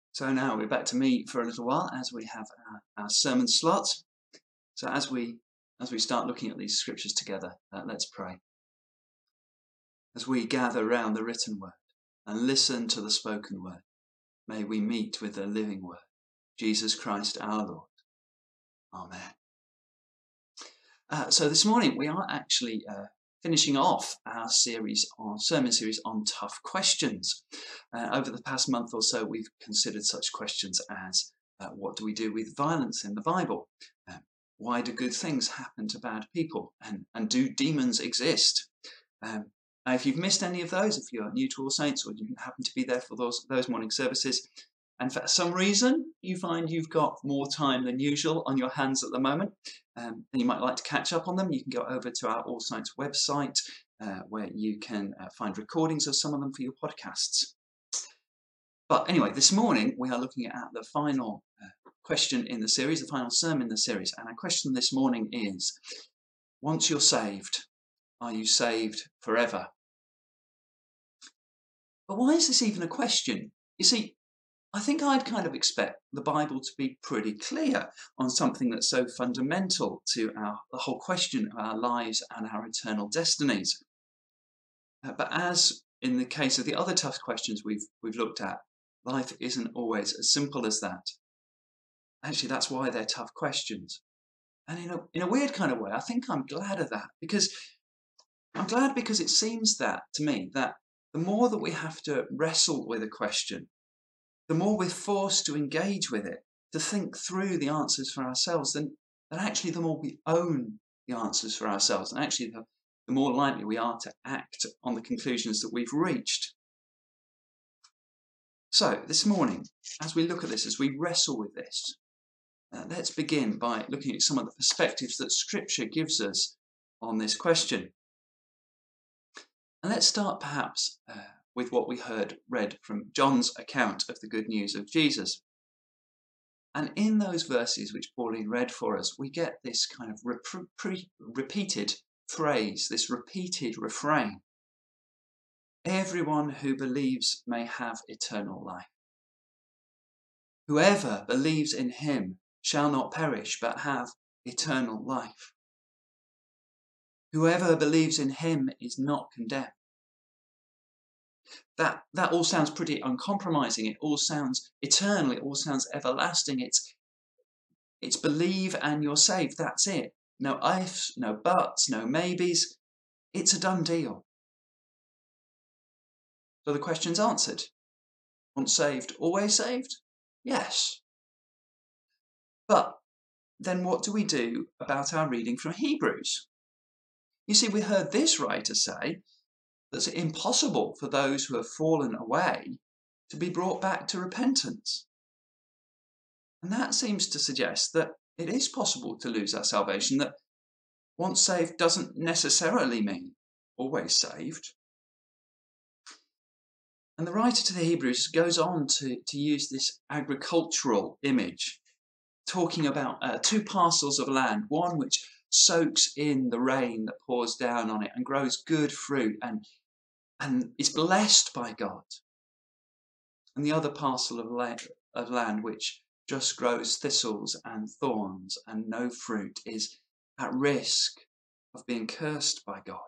So now we're back to me for a little while as we have our sermon slot. So as we start looking at these scriptures together, let's pray. As we gather round the written word and listen to the spoken word, may we meet with the living word, Jesus Christ our Lord. Amen. So this morning we are actually finishing off our sermon series on tough questions. Over the past month or so, we've considered such questions as what do we do with violence in the Bible? Why do good things happen to bad people? And do demons exist? If you've missed any of those, if you're new to All Saints or you happen to be there for those morning services, and for some reason you find you've got more time than usual on your hands at the moment, and you might like to catch up on them, you can go over to our All Saints website where you can find recordings of some of them for your podcasts. But anyway, this morning we are looking at the final question in the series, the final sermon in the series. And our question this morning is, once you're saved, are you saved forever? But why is this even a question? You see, I think I'd kind of expect the Bible to be pretty clear on something that's so fundamental to the whole question of our lives and our eternal destinies. But as in the case of the other tough questions we've looked at, life isn't always as simple as that. Actually, that's why they're tough questions. And in a weird kind of way, I think I'm glad of that, because it seems that to me that the more that we have to wrestle with a question, the more we're forced to engage with it, to think through the answers for ourselves, then actually the more we own the answers for ourselves, and actually the more likely we are to act on the conclusions that we've reached. So this morning, as we look at this, as we wrestle with this, let's begin by looking at some of the perspectives that Scripture gives us on this question. And let's start perhaps with what we read from John's account of the good news of Jesus. And in those verses which Pauline read for us, we get this kind of repeated phrase, this repeated refrain. Everyone who believes may have eternal life. Whoever believes in him shall not perish, but have eternal life. Whoever believes in him is not condemned. That all sounds pretty uncompromising. It all sounds eternal. It all sounds everlasting. It's believe and you're saved. That's it. No ifs, no buts, no maybes. It's a done deal. So the question's answered. Once saved, always saved? Yes. But then what do we do about our reading from Hebrews? You see, we heard this writer say that it's impossible for those who have fallen away to be brought back to repentance. And that seems to suggest that it is possible to lose our salvation, that once saved doesn't necessarily mean always saved. And the writer to the Hebrews goes on to use this agricultural image, talking about two parcels of land, one which soaks in the rain that pours down on it and grows good fruit and is blessed by God. And the other parcel of land which just grows thistles and thorns and no fruit, is at risk of being cursed by God.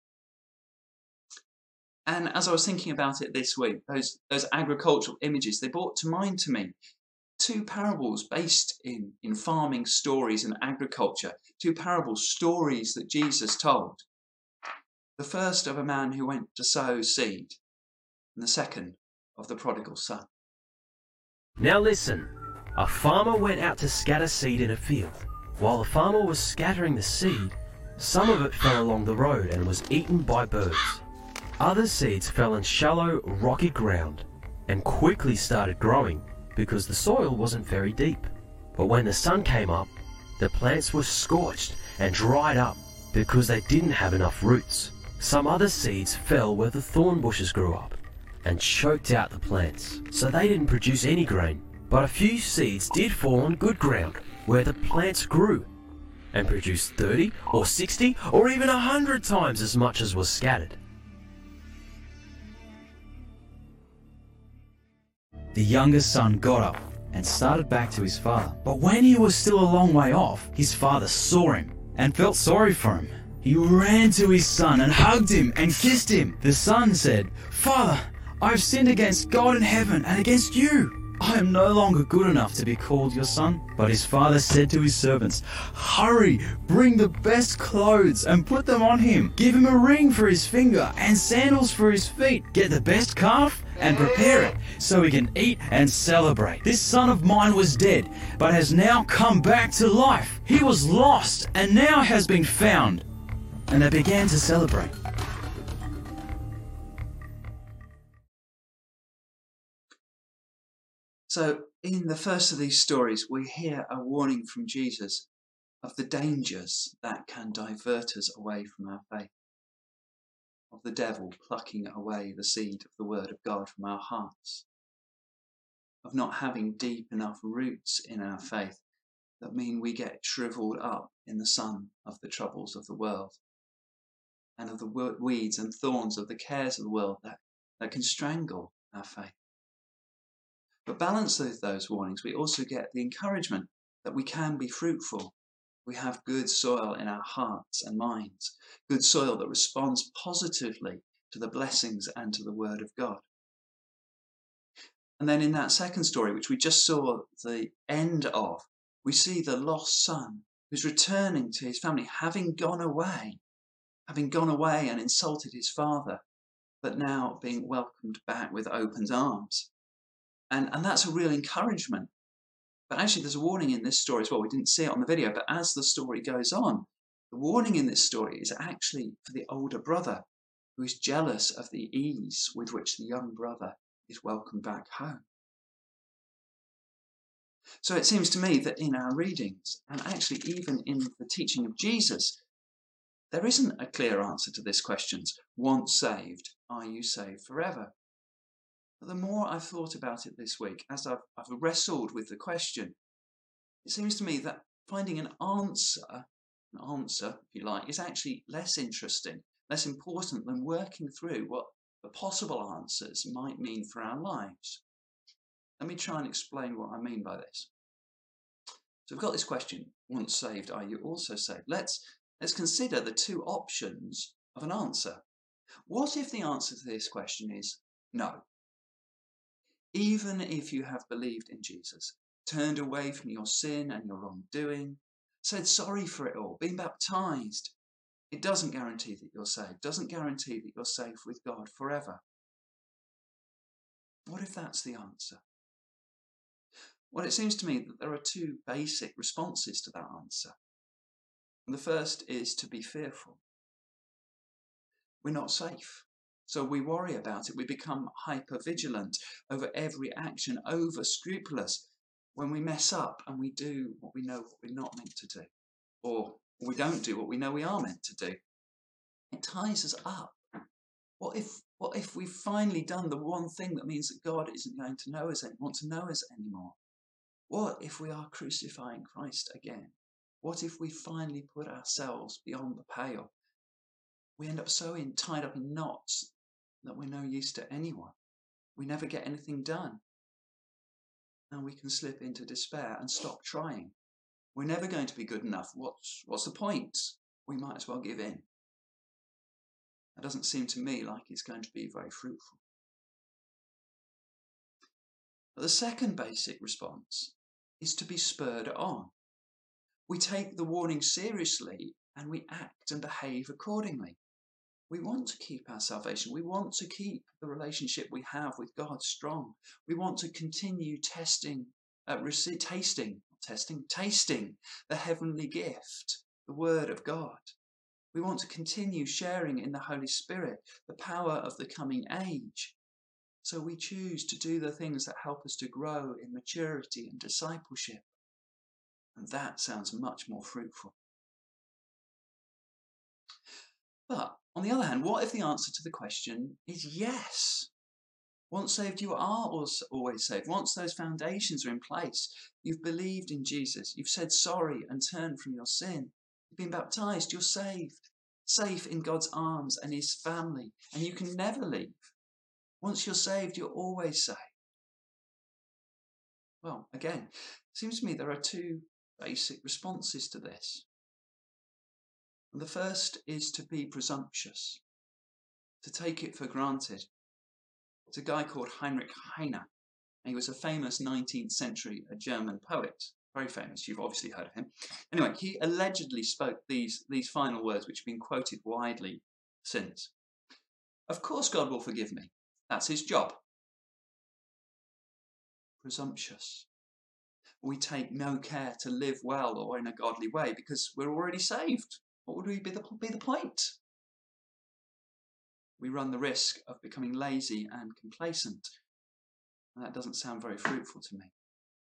And as I was thinking about it this week, those agricultural images, they brought to mind to me two parables based in farming stories and agriculture, two parable stories that Jesus told. The first of a man who went to sow seed, and the second of the prodigal son. Now listen, a farmer went out to scatter seed in a field. While the farmer was scattering the seed, some of it fell along the road and was eaten by birds. Other seeds fell in shallow, rocky ground and quickly started growing because the soil wasn't very deep. But when the sun came up, the plants were scorched and dried up because they didn't have enough roots. Some other seeds fell where the thorn bushes grew up and choked out the plants, so they didn't produce any grain. But a few seeds did fall on good ground where the plants grew and produced 30 or 60 or even 100 times as much as was scattered. The youngest son got up and started back to his father. But when he was still a long way off, his father saw him and felt sorry for him. He ran to his son and hugged him and kissed him. The son said, "Father, I have sinned against God in heaven and against you. I am no longer good enough to be called your son." But his father said to his servants, "Hurry, bring the best clothes and put them on him. Give him a ring for his finger and sandals for his feet. Get the best calf and prepare it so we can eat and celebrate. This son of mine was dead, but has now come back to life. He was lost and now has been found." And they began to celebrate. So in the first of these stories, we hear a warning from Jesus of the dangers that can divert us away from our faith, of the devil plucking away the seed of the word of God from our hearts, of not having deep enough roots in our faith that mean we get shriveled up in the sun of the troubles of the world, and of the weeds and thorns of the cares of the world that can strangle our faith. But balanced with those warnings, we also get the encouragement that we can be fruitful. We have good soil in our hearts and minds, good soil that responds positively to the blessings and to the word of God. And then in that second story, which we just saw the end of, we see the lost son who's returning to his family, having gone away and insulted his father, but now being welcomed back with open arms. And that's a real encouragement. But actually there's a warning in this story as well. We didn't see it on the video, but as the story goes on, the warning in this story is actually for the older brother who is jealous of the ease with which the young brother is welcomed back home. So it seems to me that in our readings, and actually even in the teaching of Jesus, there isn't a clear answer to this question. Once saved, are you saved forever? But the more I've thought about it this week, as I've wrestled with the question, it seems to me that finding an answer, if you like, is actually less interesting, less important than working through what the possible answers might mean for our lives. Let me try and explain what I mean by this. So we've got this question, once saved, are you also saved? Let's consider the two options of an answer. What if the answer to this question is no? Even if you have believed in Jesus, turned away from your sin and your wrongdoing, said sorry for it all, been baptized, it doesn't guarantee that you're saved, doesn't guarantee that you're safe with God forever. What if that's the answer? Well, it seems to me that there are two basic responses to that answer. And the first is to be fearful. We're not safe. So we worry about it. We become hyper-vigilant over every action, over-scrupulous when we mess up and we do what we know what we're not meant to do. Or we don't do what we know we are meant to do. It ties us up. What if we've finally done the one thing that means that God isn't going to want to know us anymore? What if we are crucifying Christ again? What if we finally put ourselves beyond the pale? We end up so tied up in knots that we're no use to anyone. We never get anything done. And we can slip into despair and stop trying. We're never going to be good enough. What's the point? We might as well give in. That doesn't seem to me like it's going to be very fruitful. But the second basic response is to be spurred on. We take the warning seriously and we act and behave accordingly. We want to keep our salvation. We want to keep the relationship we have with God strong. We want to continue tasting the heavenly gift, the Word of God. We want to continue sharing in the Holy Spirit, the power of the coming age. So we choose to do the things that help us to grow in maturity and discipleship. And that sounds much more fruitful. But on the other hand, what if the answer to the question is yes? Once saved, you are always saved. Once those foundations are in place, you've believed in Jesus, you've said sorry and turned from your sin, you've been baptized, you're saved, safe in God's arms and his family, and you can never leave. Once you're saved, you're always saved. Well, again, it seems to me there are two basic responses to this. And the first is to be presumptuous, to take it for granted. It's a guy called Heinrich Heine, and he was a famous 19th century German poet, very famous. You've obviously heard of him. Anyway, he allegedly spoke these final words, which have been quoted widely since. Of course God will forgive me. That's his job. Presumptuous. We take no care to live well or in a godly way because we're already saved. What would be the point? We run the risk of becoming lazy and complacent. And that doesn't sound very fruitful to me.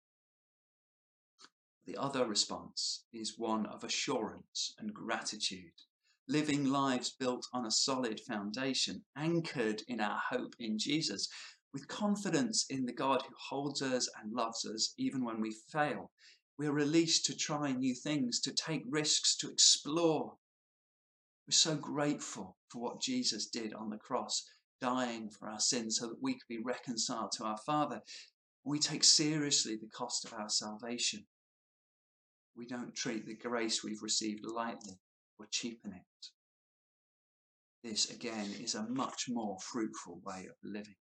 The other response is one of assurance and gratitude, living lives built on a solid foundation, anchored in our hope in Jesus, with confidence in the God who holds us and loves us even when we fail. We're released to try new things, to take risks, to explore. We're so grateful for what Jesus did on the cross, dying for our sins so that we could be reconciled to our Father. We take seriously the cost of our salvation. We don't treat the grace we've received lightly or cheapen it. This, again, is a much more fruitful way of living.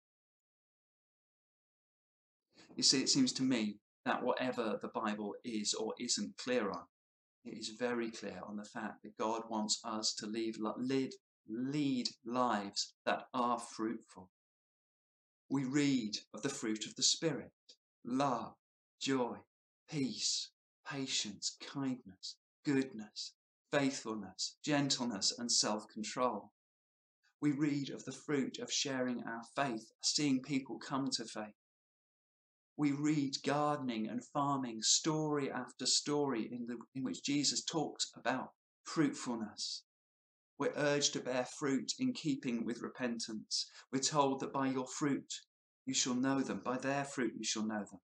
You see, it seems to me that whatever the Bible is or isn't clear on, it is very clear on the fact that God wants us to lead lives that are fruitful. We read of the fruit of the Spirit: love, joy, peace, patience, kindness, goodness, faithfulness, gentleness, and self-control. We read of the fruit of sharing our faith, seeing people come to faith. We read gardening and farming, story after story in which Jesus talks about fruitfulness. We're urged to bear fruit in keeping with repentance. We're told that by your fruit you shall know them. By their fruit you shall know them.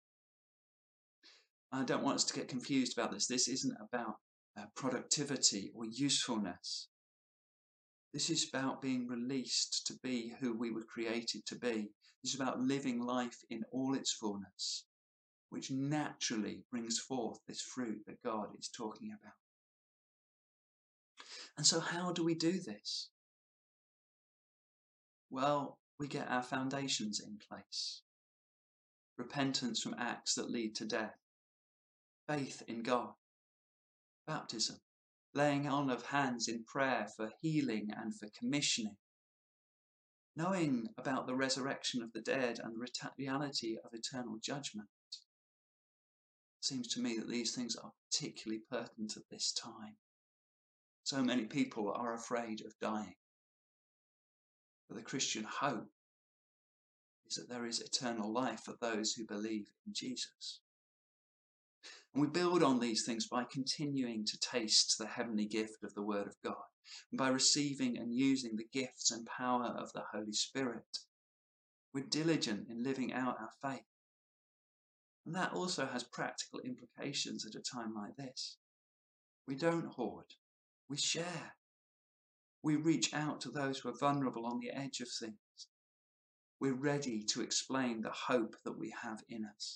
I don't want us to get confused about this. This isn't about productivity or usefulness. This is about being released to be who we were created to be. This is about living life in all its fullness, which naturally brings forth this fruit that God is talking about. And so how do we do this? Well, we get our foundations in place. Repentance from acts that lead to death. Faith in God. Baptism. Laying on of hands in prayer for healing and for commissioning. Knowing about the resurrection of the dead and the reality of eternal judgment. It seems to me that these things are particularly pertinent at this time. So many people are afraid of dying. But the Christian hope is that there is eternal life for those who believe in Jesus. And we build on these things by continuing to taste the heavenly gift of the Word of God, and by receiving and using the gifts and power of the Holy Spirit. We're diligent in living out our faith. And that also has practical implications at a time like this. We don't hoard. We share. We reach out to those who are vulnerable on the edge of things. We're ready to explain the hope that we have in us.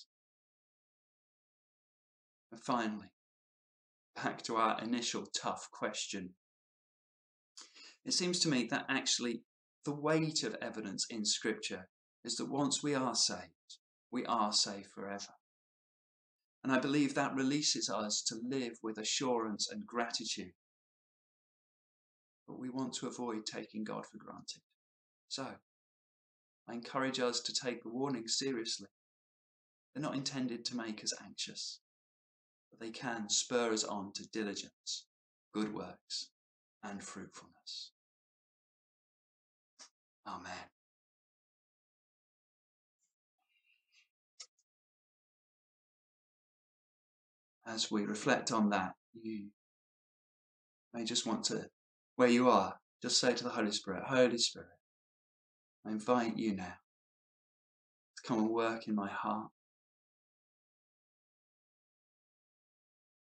And finally, back to our initial tough question. It seems to me that actually the weight of evidence in Scripture is that once we are saved forever. And I believe that releases us to live with assurance and gratitude. But we want to avoid taking God for granted. So, I encourage us to take the warnings seriously. They're not intended to make us anxious, but they can spur us on to diligence, good works, and fruitfulness. Amen. As we reflect on that, you may just want to, where you are, just say to the Holy Spirit, Holy Spirit, I invite you now to come and work in my heart.